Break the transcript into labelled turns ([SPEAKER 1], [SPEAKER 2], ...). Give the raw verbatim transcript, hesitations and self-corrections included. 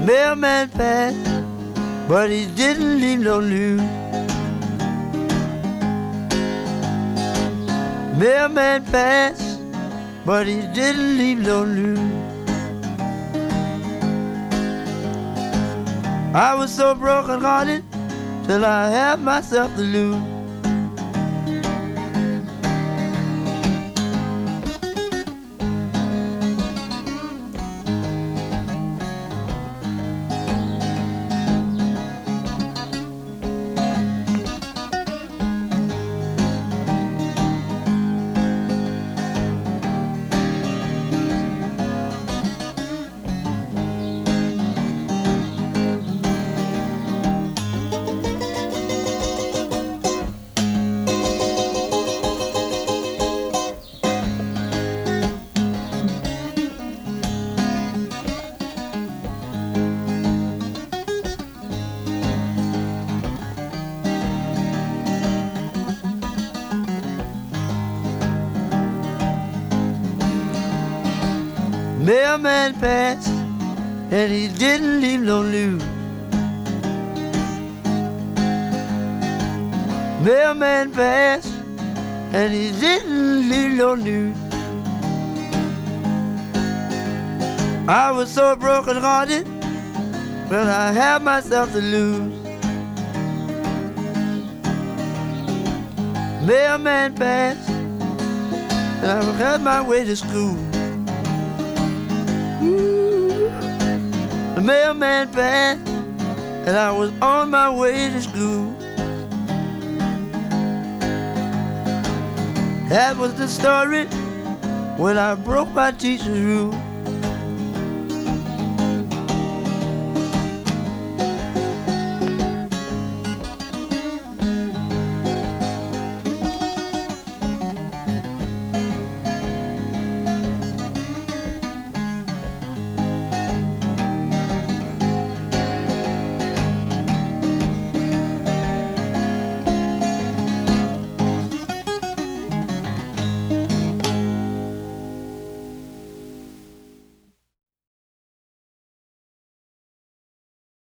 [SPEAKER 1] Mailman passed, but he didn't leave no news. Mailman passed, but he didn't leave no news. I was so broken hearted till I had myself to lose. Mailman passed, and he didn't leave no news. Mailman passed, and he didn't leave no news. I was so broken hearted, but I had myself to lose. Mailman passed, and I had my way to school. The mailman passed, and I was on my way to school. That was the story when I broke my teacher's rule.